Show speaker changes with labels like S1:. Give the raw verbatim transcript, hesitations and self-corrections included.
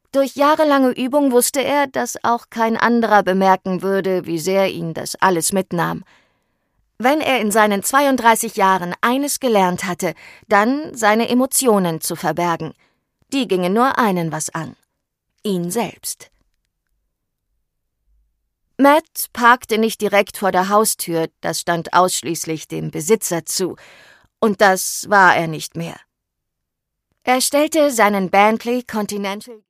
S1: Durch jahrelange Übung wusste er, dass auch kein anderer bemerken würde, wie sehr ihn das alles mitnahm. Wenn er in seinen zweiunddreißig Jahren eines gelernt hatte, dann seine Emotionen zu verbergen. Die gingen nur einen was an: ihn selbst. Matt parkte nicht direkt vor der Haustür, das stand ausschließlich dem Besitzer zu, und das war er nicht mehr. Er stellte seinen Bentley Continental